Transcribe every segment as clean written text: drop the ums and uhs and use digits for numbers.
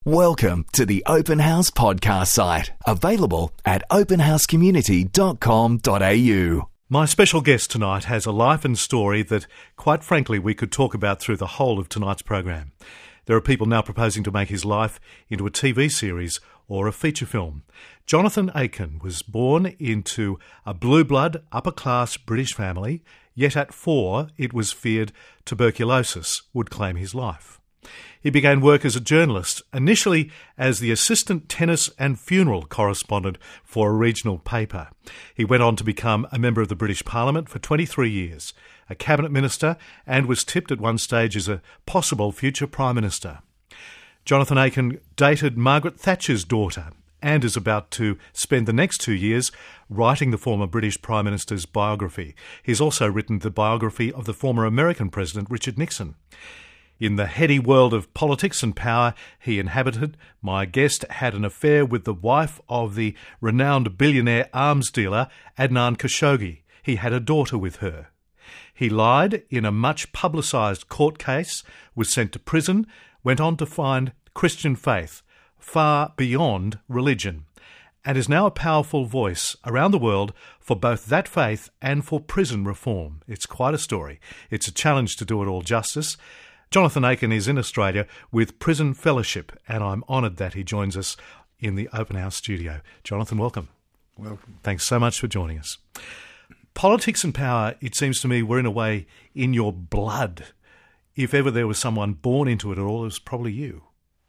Welcome to the Open House podcast site, available at openhousecommunity.com.au. My special guest tonight has a life and story that, quite frankly, we could talk about through the whole of tonight's program. There are people now proposing to make his life into a TV series or a feature film. Jonathan Aiken was born into a blue-blood, upper-class British family, yet at 4 it was feared tuberculosis would claim his life. He began work as a journalist, initially as the assistant tennis and funeral correspondent for a regional paper. He went on to become a member of the British Parliament for 23 years, a cabinet minister, and was tipped at one stage as a possible future Prime Minister. Jonathan Aiken dated Margaret Thatcher's daughter and is about to spend the next 2 years writing the former British Prime Minister's biography. He's also written the biography of the former American President Richard Nixon. In the heady world of politics and power he inhabited, my guest had an affair with the wife of the renowned billionaire arms dealer Adnan Khashoggi. He had a daughter with her. He lied in a much publicised court case, was sent to prison, went on to find Christian faith far beyond religion, and is now a powerful voice around the world for both that faith and for prison reform. It's quite a story. It's a challenge to do it all justice. Jonathan Aiken is in Australia with Prison Fellowship, and I'm honoured that he joins us in the Open House studio. Jonathan, welcome. Welcome. Thanks so much for joining us. Politics and power, it seems to me, were in a way in your blood. If ever there was someone born into it at all, it was probably you.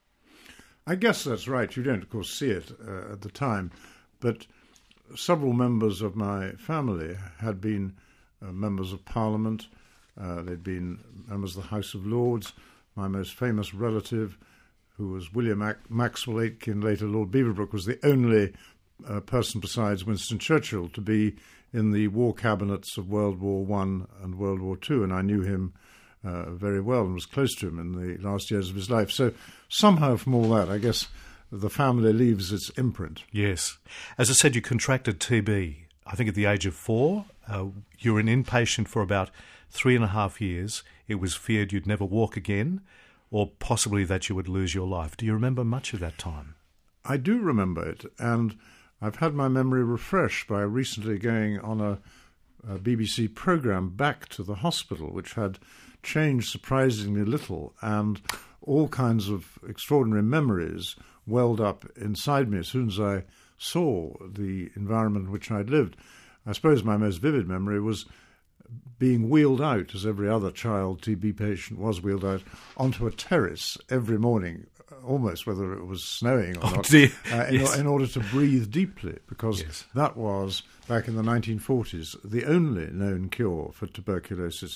I guess that's right. You don't, of course, see it at the time, but several members of my family had been members of Parliament. They'd been members of the House of Lords. My most famous relative, who was William Maxwell Aitken, later Lord Beaverbrook, was the only person besides Winston Churchill to be in the war cabinets of World War I and World War II, and I knew him very well and was close to him in the last years of his life. So somehow from all that, I guess the family leaves its imprint. Yes. As I said, you contracted TB, I think at the age of 4. You were an inpatient for about 3.5 years. It was feared you'd never walk again, or possibly that you would lose your life. Do you remember much of that time? I do remember it, and I've had my memory refreshed by recently going on a BBC programme back to the hospital, which had changed surprisingly little, and all kinds of extraordinary memories welled up inside me as soon as I saw the environment in which I'd lived. I suppose my most vivid memory was being wheeled out, as every other child TB patient was wheeled out, onto a terrace every morning, almost whether it was snowing or not, yes. in order to breathe deeply, because yes. that was, back in the 1940s, the only known cure for tuberculosis.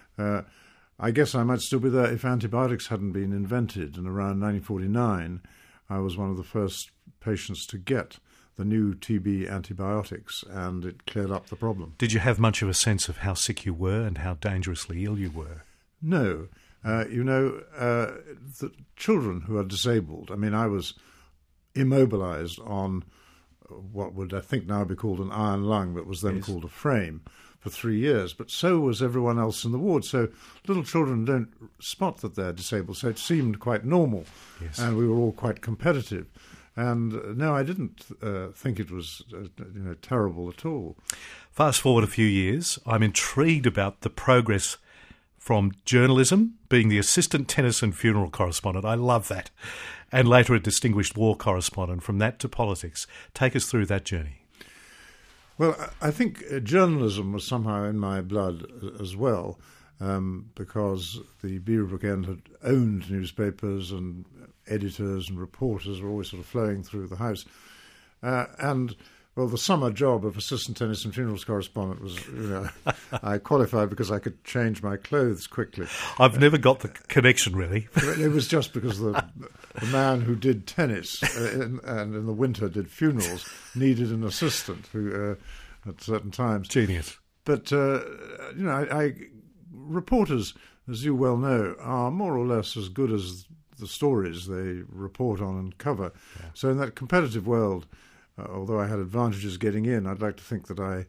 I guess I might still be there if antibiotics hadn't been invented, and around 1949 I was one of the first patients to get the new TB antibiotics, and it cleared up the problem. Did you have much of a sense of how sick you were and how dangerously ill you were? No. The children who are disabled, I mean, I was immobilised on what would I think now be called an iron lung, but was then yes. called a frame, for 3 years, but so was everyone else in the ward. So little children don't spot that they're disabled, so it seemed quite normal, yes. and we were all quite competitive. And no, I didn't think it was terrible at all. Fast forward a few years, I'm intrigued about the progress from journalism, being the assistant tennis and funeral correspondent. I love that. And later a distinguished war correspondent. From that to politics. Take us through that journey. Well, I think journalism was somehow in my blood as well, because the Beaverbrook End had owned newspapers, and editors and reporters were always sort of flowing through the house. Well, the summer job of assistant tennis and funerals correspondent was, I qualified because I could change my clothes quickly. I've never got the connection, really. It was just because the man who did tennis and in the winter did funerals needed an assistant who, at certain times. Genius. But, reporters, as you well know, are more or less as good as the stories they report on and cover. Yeah. So in that competitive world, although I had advantages getting in, I'd like to think that I,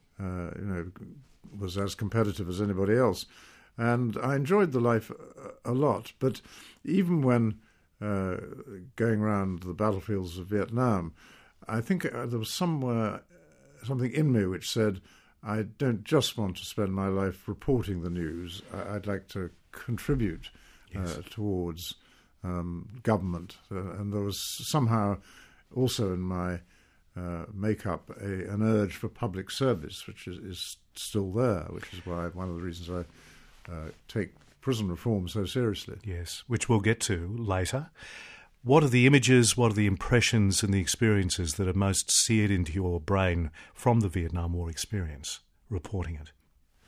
was as competitive as anybody else. And I enjoyed the life a lot. But even when going around the battlefields of Vietnam, I think there was something in me which said, I don't just want to spend my life reporting the news. I'd like to contribute towards government. And there was somehow also in my makeup an urge for public service, which is still there, which is why one of the reasons I take prison reform so seriously. Yes, which we'll get to later. What are the images, what are the impressions and the experiences that are most seared into your brain from the Vietnam War experience, reporting it?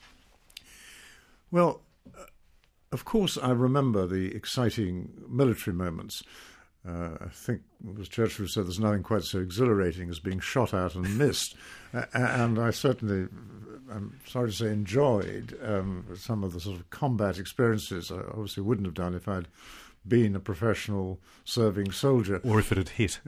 Well, of course, I remember the exciting military moments. I think it was Churchill who said there's nothing quite so exhilarating as being shot at and missed. And I certainly, I'm sorry to say, enjoyed some of the sort of combat experiences. I obviously wouldn't have done if I'd been a professional serving soldier. Or if it had hit.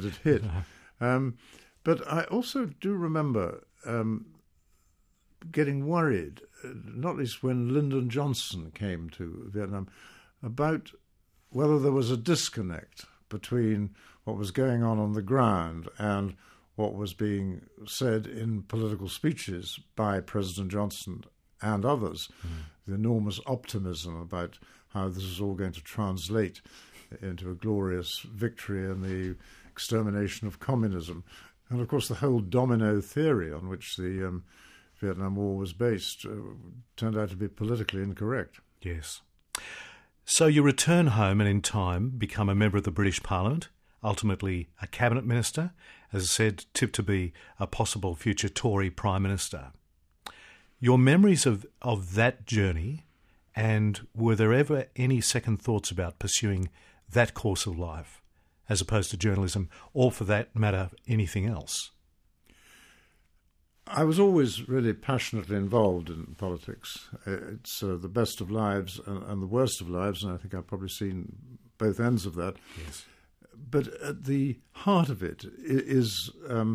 But I also do remember getting worried, not least when Lyndon Johnson came to Vietnam, about whether there was a disconnect between what was going on the ground and what was being said in political speeches by President Johnson and others. The enormous optimism about how this is all going to translate into a glorious victory and the extermination of communism. And, of course, the whole domino theory on which the Vietnam War was based turned out to be politically incorrect. Yes. So you return home and in time become a member of the British Parliament, ultimately a cabinet minister, as I said, tipped to be a possible future Tory Prime Minister. Your memories of that journey, and were there ever any second thoughts about pursuing that course of life as opposed to journalism, or for that matter, anything else? I was always really passionately involved in politics. It's the best of lives and the worst of lives, and I think I've probably seen both ends of that. Yes. But at the heart of it is,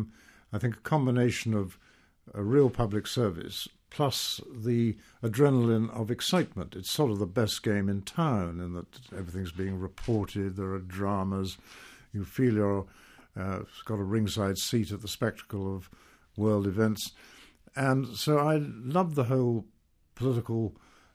I think, a combination of a real public service plus the adrenaline of excitement. It's sort of the best game in town in that everything's being reported, there are dramas, you feel you're got a ringside seat at the spectacle of world events. And so I loved the whole political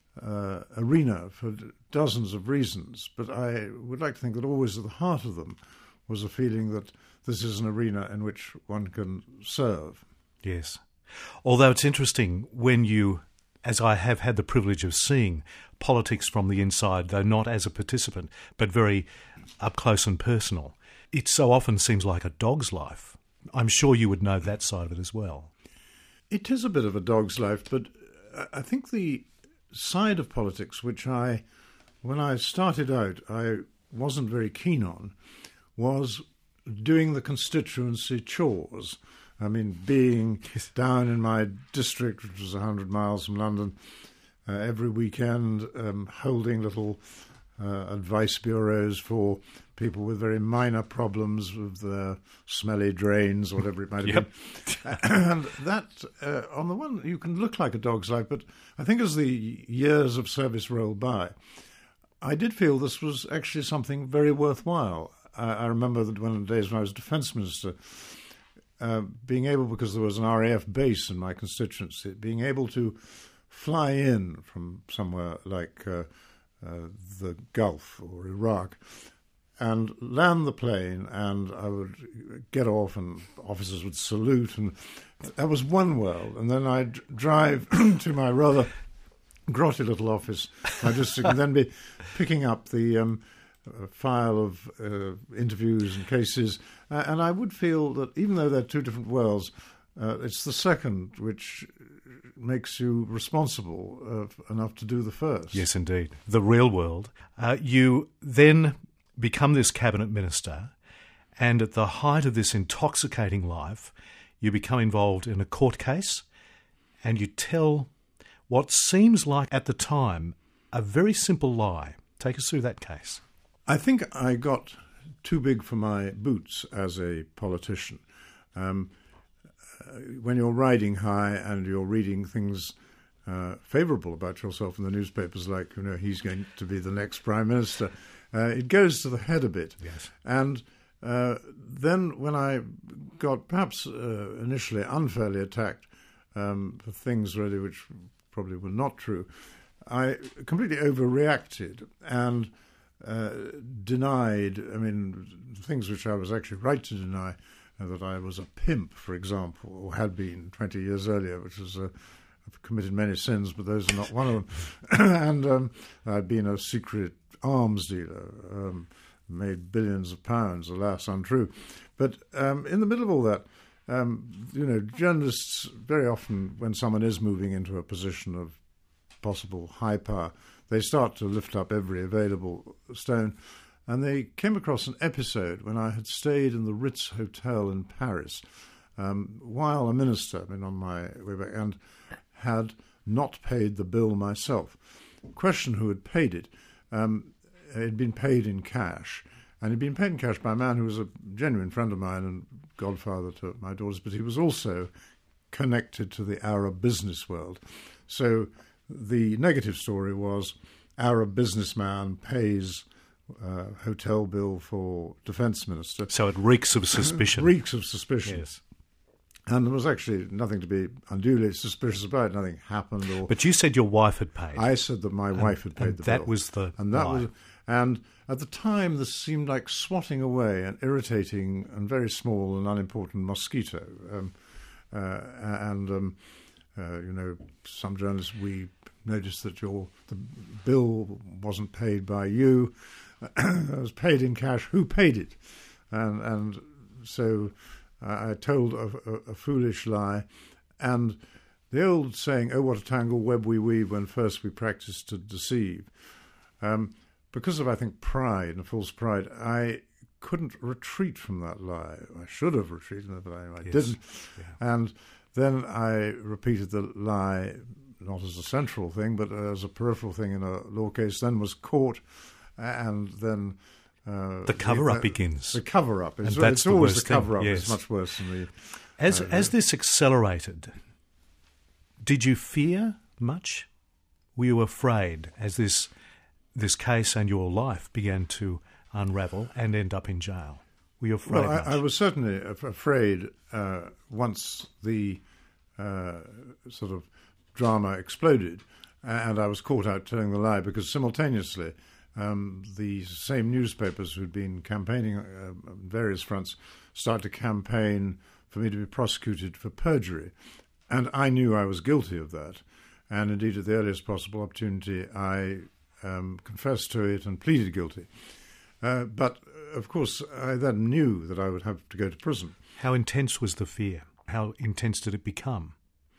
arena for dozens of reasons, but I would like to think that always at the heart of them was a feeling that this is an arena in which one can serve. Yes. Although it's interesting when you, as I have had the privilege of seeing politics from the inside, though not as a participant, but very up close and personal, it so often seems like a dog's life. I'm sure you would know that side of it as well. It is a bit of a dog's life, but I think the side of politics which when I started out, I wasn't very keen on, was doing the constituency chores. I mean, being down in my district, which was 100 miles from London, every weekend, holding little advice bureaus for people with very minor problems with their smelly drains or whatever it might have been. And that, on the one, you can look like a dog's life, but I think as the years of service rolled by, I did feel this was actually something very worthwhile. I remember that one of the days when I was Defence Minister, being able, because there was an RAF base in my constituency, being able to fly in from somewhere like the Gulf or Iraq and land the plane, and I would get off and officers would salute, and that was one world. And then I'd drive to my rather grotty little office, my district, and then be picking up the file of interviews and cases, and I would feel that even though they're two different worlds, it's the second which makes you responsible enough to do the first. Yes, indeed. The real world. You then become this cabinet minister, and at the height of this intoxicating life, you become involved in a court case, and you tell what seems like, at the time, a very simple lie. Take us through that case. I think I got too big for my boots as a politician. When you're riding high and you're reading things favourable about yourself in the newspapers, like, he's going to be the next Prime Minister, It goes to the head a bit. Yes. And then when I got perhaps initially unfairly attacked for things really which probably were not true, I completely overreacted and denied, things which I was actually right to deny, that I was a pimp, for example, or had been 20 years earlier, which was I've committed many sins, but those are not one of them. And I'd been a secret arms dealer, made billions of pounds, alas, untrue. But in the middle of all that, journalists, very often when someone is moving into a position of possible high power, they start to lift up every available stone. And they came across an episode when I had stayed in the Ritz Hotel in Paris while a minister, on my way back, and had not paid the bill myself. Question who had paid it. It had been paid in cash. And he'd been paid in cash by a man who was a genuine friend of mine and godfather to my daughters, but he was also connected to the Arab business world. So the negative story was Arab businessman pays hotel bill for defence minister. So it reeks of suspicion. Reeks of suspicion. Yes. And there was actually nothing to be unduly suspicious about. Nothing happened. But you said your wife had paid. I said that my wife had paid the bill. That was the lie. And at the time, this seemed like swatting away an irritating and very small and unimportant mosquito. Some journalists, we noticed that the bill wasn't paid by you. It was paid in cash. Who paid it? And so I told a foolish lie. And the old saying, "Oh, what a tangle web we weave when first we practice to deceive." Because of, I think, pride and false pride, I couldn't retreat from that lie. I should have retreated, but I didn't. Yeah. And then I repeated the lie, not as a central thing, but as a peripheral thing in a law case, then was caught, and then... the cover-up begins. The cover-up. It's always the cover-up. Yes. It's much worse than the... As this accelerated, did you fear much? Were you afraid as this case and your life began to unravel and end up in jail? Were you afraid? Well, I was certainly afraid once the sort of drama exploded and I was caught out telling the lie, because simultaneously the same newspapers who'd been campaigning on various fronts started to campaign for me to be prosecuted for perjury. And I knew I was guilty of that. And indeed, at the earliest possible opportunity, I confessed to it and pleaded guilty. But, of course, I then knew that I would have to go to prison. How intense was the fear? How intense did it become?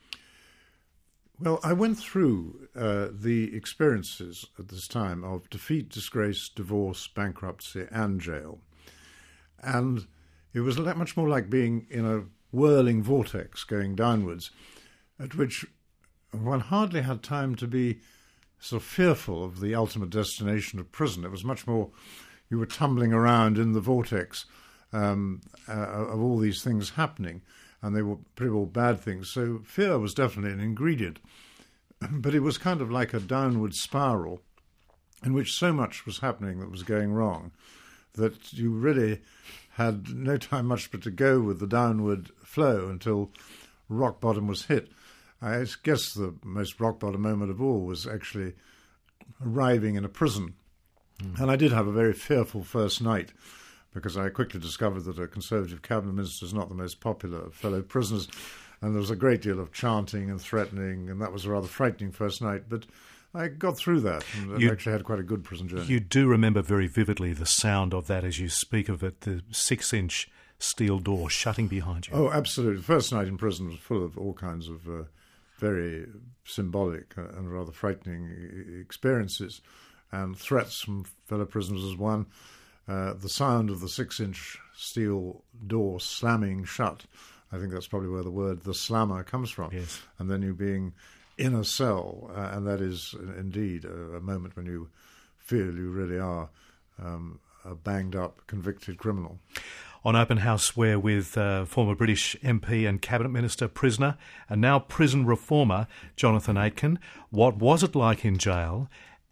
Well, I went through the experiences at this time of defeat, disgrace, divorce, bankruptcy, and jail. And it was much more like being in a whirling vortex going downwards, at which one hardly had time to be sort of fearful of the ultimate destination of prison. It was much more, you were tumbling around in the vortex of all these things happening, and they were pretty well bad things. So fear was definitely an ingredient. But it was kind of like a downward spiral in which so much was happening that was going wrong that you really had no time much but to go with the downward flow until rock bottom was hit. I guess the most rock bottom moment of all was actually arriving in a prison. And I did have a very fearful first night, because I quickly discovered that a Conservative cabinet minister is not the most popular of fellow prisoners, and there was a great deal of chanting and threatening, and that was a rather frightening first night. But I got through that, and I actually had quite a good prison journey. You do remember very vividly the sound of that as you speak of it, the 6-inch steel door shutting behind you. Oh, absolutely. The first night in prison was full of all kinds of very symbolic and rather frightening experiences, and threats from fellow prisoners as one. The sound of the 6-inch steel door slamming shut, I think that's probably where the word the slammer comes from. Yes. And then you being in a cell, and that is indeed a moment when you feel you really are a banged-up, convicted criminal. On Open House, we're with former British MP and Cabinet Minister, prisoner, and now prison reformer, Jonathan Aitken. What was it like in jail,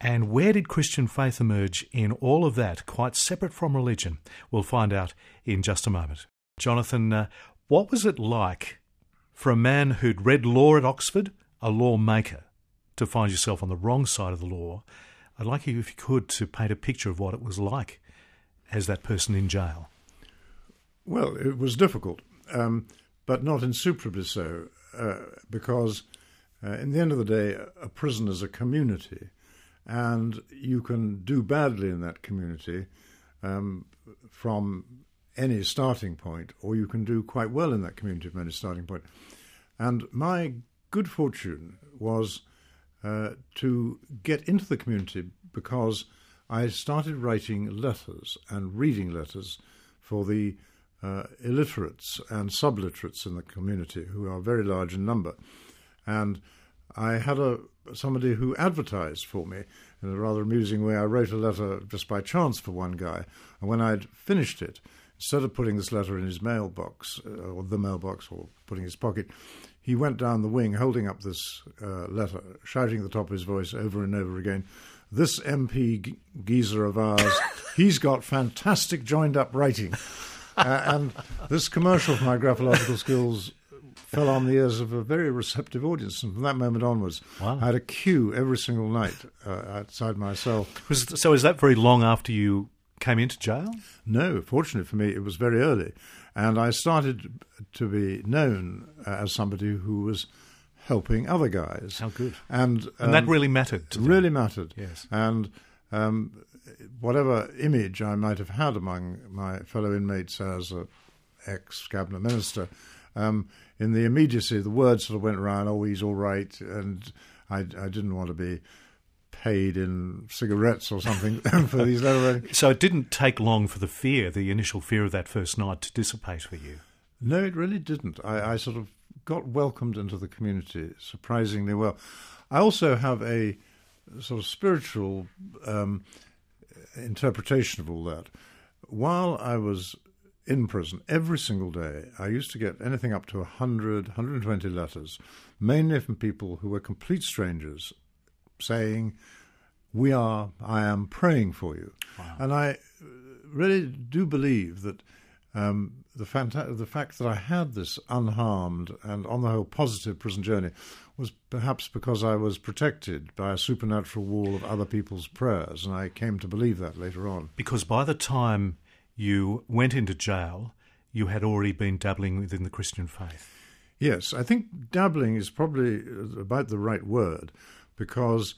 And where did Christian faith emerge in all of that, quite separate from religion? We'll find out in just a moment. Jonathan, what was it like for a man who'd read law at Oxford, a lawmaker, to find yourself on the wrong side of the law? I'd like you, if you could, to paint a picture of what it was like as that person in jail. Well, it was difficult, but not insuperably so, because in the end of the day, a prison is a community, and you can do badly in that community from any starting point, or you can do quite well in that community from any starting point. And my good fortune was to get into the community because I started writing letters and reading letters for the illiterates and subliterates in the community, who are very large in number. And I had somebody who advertised for me in a rather amusing way. I wrote a letter just by chance for one guy, and when I'd finished it, instead of putting this letter in his mailbox, or the mailbox, or putting in his pocket, he went down the wing holding up this letter, shouting at the top of his voice over and over again, "This MP geezer of ours, he's got fantastic joined-up writing." And this commercial for my graphological skills fell on the ears of a very receptive audience, and from that moment onwards, Wow. I had a queue every single night outside my cell. So is that very long after you came into jail? No, fortunately for me, it was very early, and I started to be known as somebody who was helping other guys. How good. And that really mattered to them. Really mattered. Yes. And whatever image I might have had among my fellow inmates as an ex-cabinet minister, in the immediacy, the word sort of went around, "Oh, he's all right," and I didn't want to be paid in cigarettes or something for these letter writing. So it didn't take long for the initial fear of that first night to dissipate for you? No, it really didn't. I sort of got welcomed into the community surprisingly well. I also have a sort of spiritual interpretation of all that. While I was in prison, every single day, I used to get anything up to 100, 120 letters, mainly from people who were complete strangers, saying, I am praying for you. Wow. And I really do believe that the fact that I had this unharmed and, on the whole, positive prison journey was perhaps because I was protected by a supernatural wall of other people's prayers, and I came to believe that later on. Because by the time you went into jail, you had already been dabbling within the Christian faith. Yes, I think dabbling is probably about the right word, because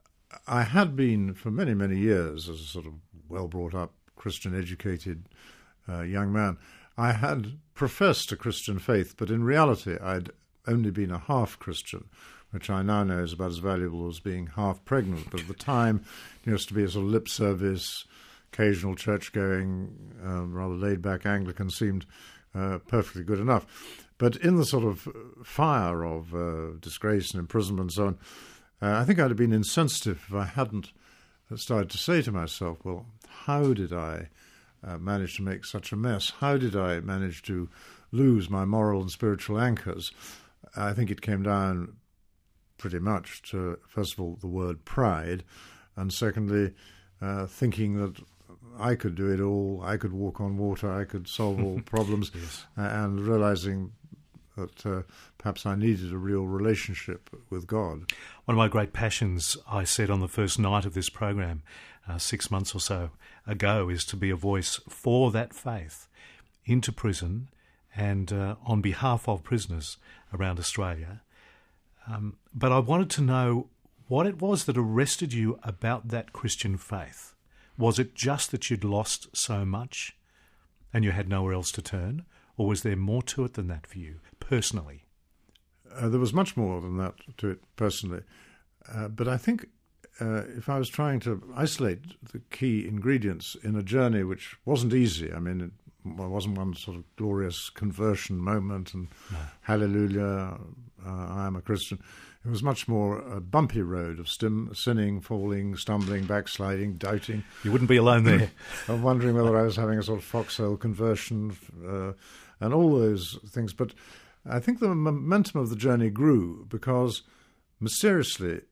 I had been for many, many years, as a sort of well-brought-up, Christian-educated young man, I had professed a Christian faith, but in reality I'd only been a half-Christian, which I now know is about as valuable as being half-pregnant. But at the time, it used to be a sort of lip service, occasional church-going, rather laid-back Anglican seemed perfectly good enough. But in the sort of fire of disgrace and imprisonment and so on, I think I'd have been insensitive if I hadn't started to say to myself, well, how did I manage to make such a mess? How did I manage to lose my moral and spiritual anchors? I think it came down pretty much to, first of all, the word pride, and secondly, thinking that I could do it all, I could walk on water, I could solve all problems, Yes. And realizing that perhaps I needed a real relationship with God. One of my great passions, I said on the first night of this program, 6 months or so ago, is to be a voice for that faith into prison and on behalf of prisoners around Australia. But I wanted to know what it was that arrested you about that Christian faith. Was it just that you'd lost so much and you had nowhere else to turn? Or was there more to it than that for you, personally? There was much more than that to it, personally. But I think if I was trying to isolate the key ingredients in a journey which wasn't easy, I mean, it wasn't one sort of glorious conversion moment and hallelujah, I am a Christian. It was much more a bumpy road of sinning, falling, stumbling, backsliding, doubting. You wouldn't be alone there. Of wondering whether I was having a sort of foxhole conversion and all those things. But I think the momentum of the journey grew because, mysteriously,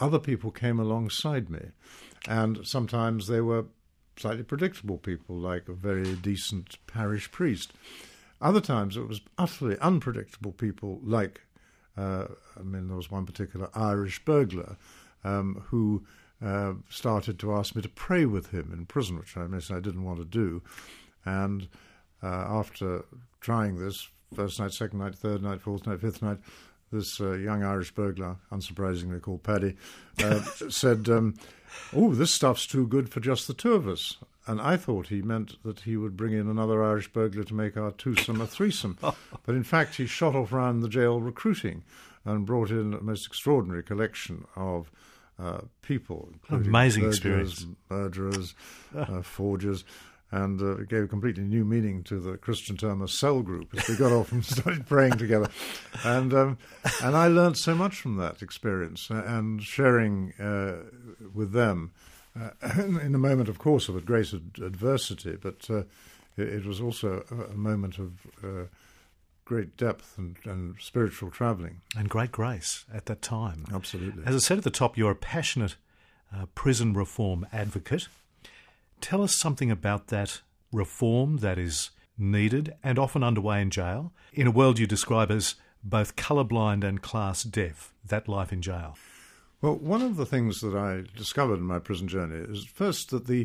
other people came alongside me. And sometimes they were slightly predictable people, like a very decent parish priest. Other times it was utterly unpredictable people, like, there was one particular Irish burglar who started to ask me to pray with him in prison, which I didn't want to do. And after trying this, first night, second night, third night, fourth night, fifth night, this young Irish burglar, unsurprisingly called Paddy, said, "Oh, this stuff's too good for just the two of us." And I thought he meant that he would bring in another Irish burglar to make our twosome a threesome. But in fact, he shot off round the jail recruiting and brought in a most extraordinary collection of people, including amazing burglars, experience, murderers, forgers, and it gave a completely new meaning to the Christian term a cell group as we got off and started praying together. And I learned so much from that experience and sharing with them in a moment, of course, of great adversity, but it was also a moment of great depth and spiritual travelling. And great grace at that time. Absolutely. As I said at the top, you're a passionate prison reform advocate. Tell us something about that reform that is needed and often underway in jail, in a world you describe as both colourblind and class deaf, that life in jail. Well, one of the things that I discovered in my prison journey is first that the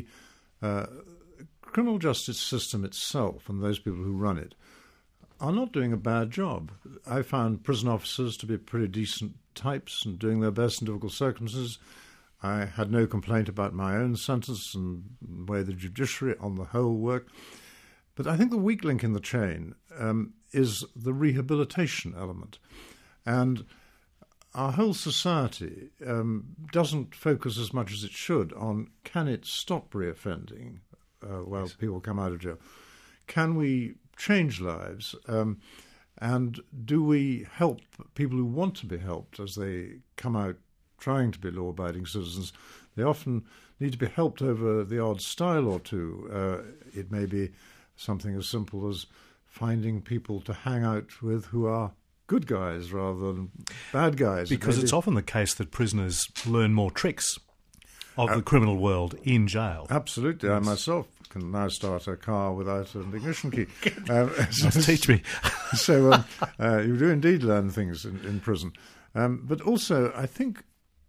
criminal justice system itself and those people who run it are not doing a bad job. I found prison officers to be pretty decent types and doing their best in difficult circumstances. I had no complaint about my own sentence and the way the judiciary on the whole work. But I think the weak link in the chain is the rehabilitation element. And our whole society doesn't focus as much as it should on, can it stop reoffending while people come out of jail? Can we change lives? And do we help people who want to be helped as they come out trying to be law-abiding citizens? They often need to be helped over the odd stile or two. It may be something as simple as finding people to hang out with who are good guys rather than bad guys. Because it's often the case that prisoners learn more tricks of the criminal world in jail. Absolutely. Yes. I myself can now start a car without an ignition key. Teach me. So you do indeed learn things in prison. But also, I think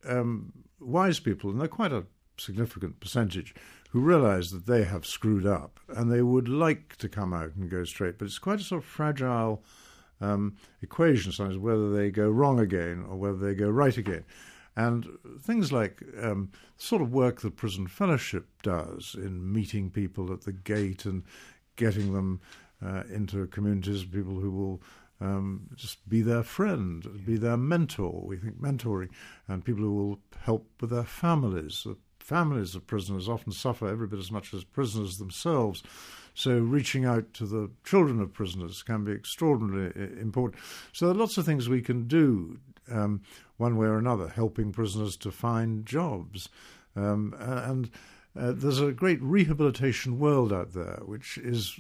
wise people, and they're quite a significant percentage, who realise that they have screwed up and they would like to come out and go straight. But it's quite a sort of fragile equation sometimes, whether they go wrong again or whether they go right again. And things like sort of work that Prison Fellowship does in meeting people at the gate and getting them into communities, people who will just be their friend, be their mentor. We think mentoring, and people who will help with their families. The families of prisoners often suffer every bit as much as prisoners themselves. So reaching out to the children of prisoners can be extraordinarily important. So there are lots of things we can do one way or another, helping prisoners to find jobs. And there's a great rehabilitation world out there, which is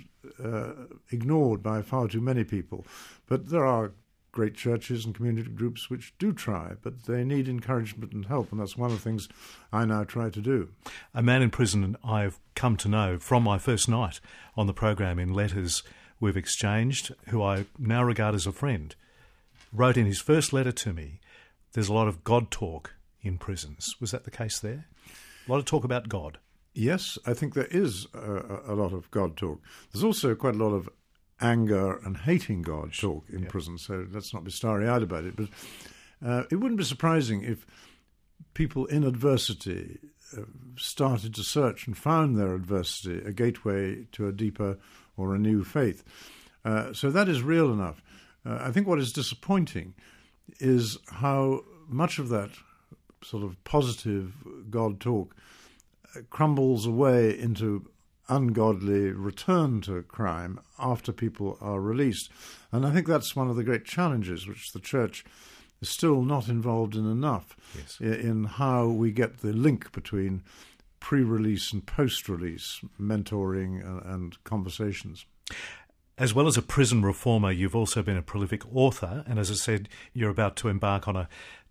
ignored by far too many people. But there are great churches and community groups which do try, but they need encouragement and help, and that's one of the things I now try to do. A man in prison I've come to know from my first night on the program in letters we've exchanged, who I now regard as a friend, wrote in his first letter to me, there's a lot of God talk in prisons. Was that the case there? A lot of talk about God. Yes, I think there is a lot of God talk. There's also quite a lot of anger and hating God talk in prison, so let's not be starry-eyed about it. But it wouldn't be surprising if people in adversity started to search and found their adversity a gateway to a deeper or a new faith. So that is real enough. I think what is disappointing is how much of that sort of positive God talk crumbles away into ungodly return to crime after people are released. And I think that's one of the great challenges which the Church is still not involved in enough, in how we get the link between pre-release and post-release mentoring and conversations. As well as a prison reformer, you've also been a prolific author, and as I said, you're about to embark on a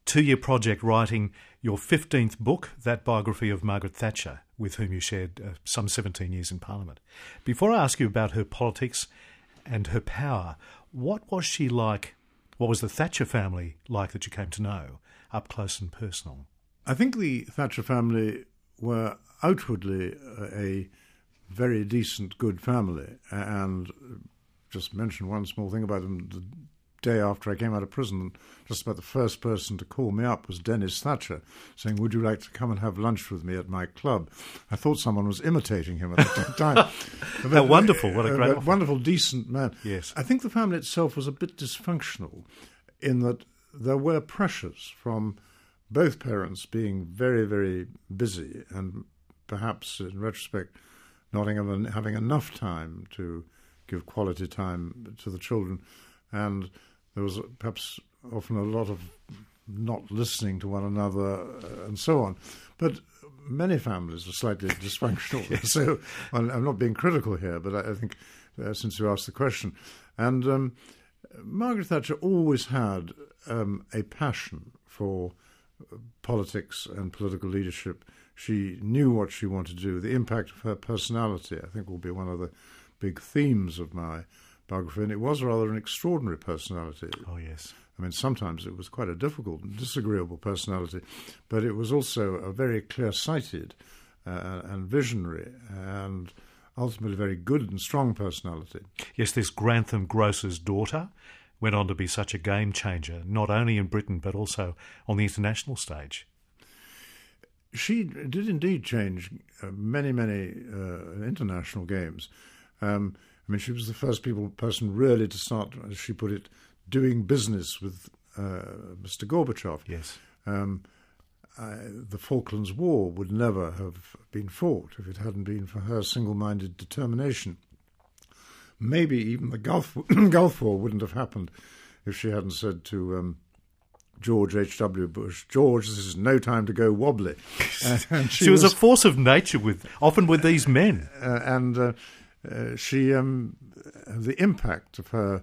2-year project writing your 15th book, that biography of Margaret Thatcher, with whom you shared some 17 years in Parliament. Before I ask you about her politics and her power, what was she like? What was the Thatcher family like that you came to know, up close and personal? I think the Thatcher family were outwardly a very decent, good family. And just mention one small thing about them. The day after I came out of prison, just about the first person to call me up was Dennis Thatcher, saying, "Would you like to come and have lunch with me at my club?" I thought someone was imitating him at the time. How wonderful, what a great offer. Wonderful, decent man. Yes. I think the family itself was a bit dysfunctional in that there were pressures from both parents being very, very busy and perhaps, in retrospect, not having enough time to give quality time to the children. And there was perhaps often a lot of not listening to one another and so on. But many families are slightly dysfunctional. Yes. So I'm not being critical here, but I think since you asked the question. And Margaret Thatcher always had a passion for politics and political leadership. She knew what she wanted to do. The impact of her personality, I think, will be one of the big themes of my biography. And it was rather an extraordinary personality. Oh, yes. I mean, sometimes it was quite a difficult and disagreeable personality, but it was also a very clear-sighted and visionary and ultimately very good and strong personality. Yes, this Grantham grocer's daughter went on to be such a game changer, not only in Britain but also on the international stage. She did indeed change many international games. I mean, she was the first person really to start, as she put it, doing business with Mr. Gorbachev. Yes. The Falklands War would never have been fought if it hadn't been for her single-minded determination. Maybe even the Gulf War wouldn't have happened if she hadn't said to George H.W. Bush, "George, this is no time to go wobbly." And she was a force of nature, often with these men. She, the impact of her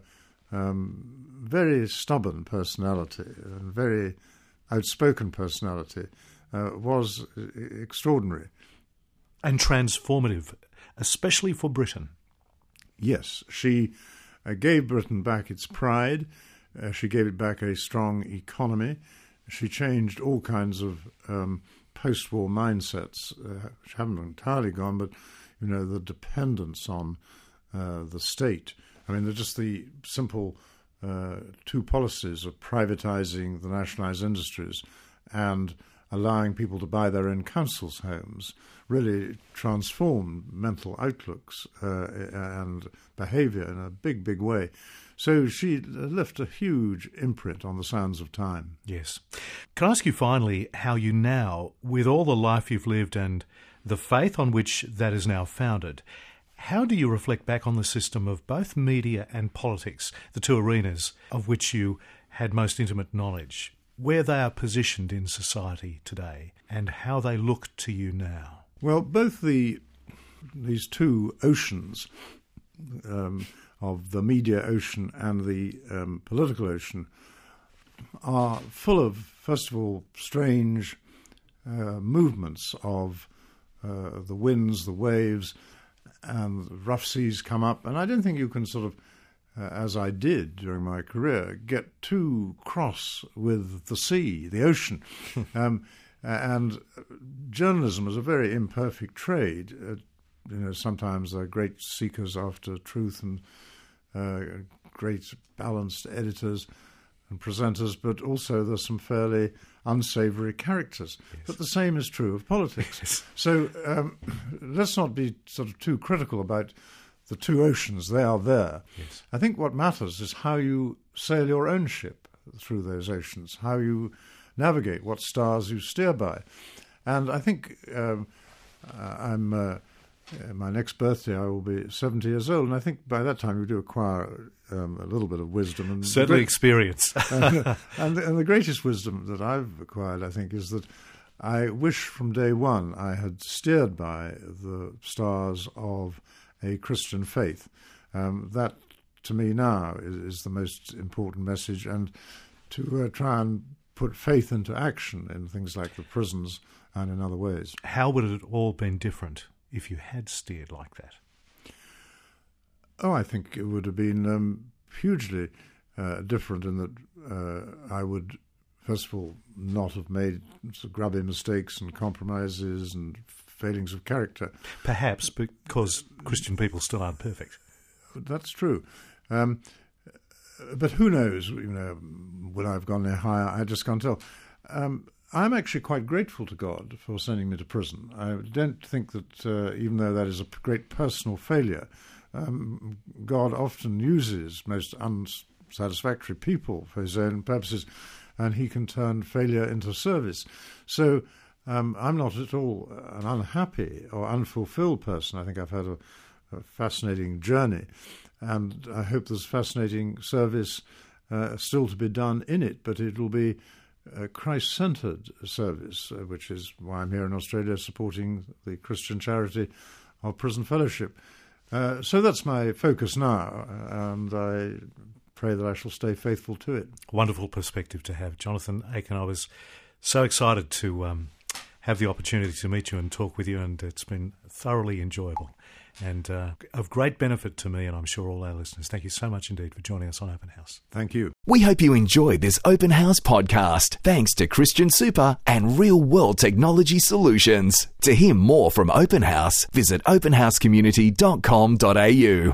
very stubborn personality and very outspoken personality was extraordinary. And transformative, especially for Britain. Yes, she gave Britain back its pride. She gave it back a strong economy. She changed all kinds of post-war mindsets, which haven't entirely gone, but, you know, the dependence on the state. I mean, they're just the simple two policies of privatising the nationalised industries and allowing people to buy their own councils' homes really transformed mental outlooks and behaviour in a big way. So she left a huge imprint on the sands of time. Yes. Can I ask you finally how you now, with all the life you've lived and the faith on which that is now founded, how do you reflect back on the system of both media and politics, the two arenas of which you had most intimate knowledge, where they are positioned in society today and how they look to you now? Well, both these two oceans, of the media ocean and the political ocean, are full of, first of all, strange movements of the winds, the waves, and the rough seas come up. And I don't think you can sort of, as I did during my career, get too cross with the sea, the ocean. And journalism is a very imperfect trade. Sometimes they're great seekers after truth and great balanced editors and presenters, but also there's some fairly unsavoury characters. Yes. But the same is true of politics. Yes. So let's not be sort of too critical about the two oceans. They are there. Yes. I think what matters is how you sail your own ship through those oceans, how you navigate, what stars you steer by. And I think my next birthday, I will be 70 years old, and I think by that time you do acquire a little bit of wisdom. And certainly experience. and the greatest wisdom that I've acquired, I think, is that I wish from day one I had steered by the stars of a Christian faith. That, to me now, is the most important message, and to try and put faith into action in things like the prisons and in other ways. How would it all been different if you had steered like that? Oh, I think it would have been hugely different in that I would, first of all, not have made grubby mistakes and compromises and failings of character. Perhaps because Christian people still aren't perfect. That's true. But who knows, would I have gone there higher? I just can't tell. I'm actually quite grateful to God for sending me to prison. I don't think that, even though that is a great personal failure, God often uses most unsatisfactory people for his own purposes, and he can turn failure into service. So I'm not at all an unhappy or unfulfilled person. I think I've had a fascinating journey, and I hope there's fascinating service still to be done in it, but it will be a Christ-centred service, which is why I'm here in Australia supporting the Christian charity of Prison Fellowship. So that's my focus now, and I pray that I shall stay faithful to it. Wonderful perspective to have. Jonathan Aiken, I was so excited to have the opportunity to meet you and talk with you, and it's been thoroughly enjoyable and of great benefit to me and I'm sure all our listeners. Thank you so much indeed for joining us on Open House. Thank you. We hope you enjoyed this Open House podcast, thanks to Christian Super and Real World Technology Solutions. To hear more from Open House, visit openhousecommunity.com.au.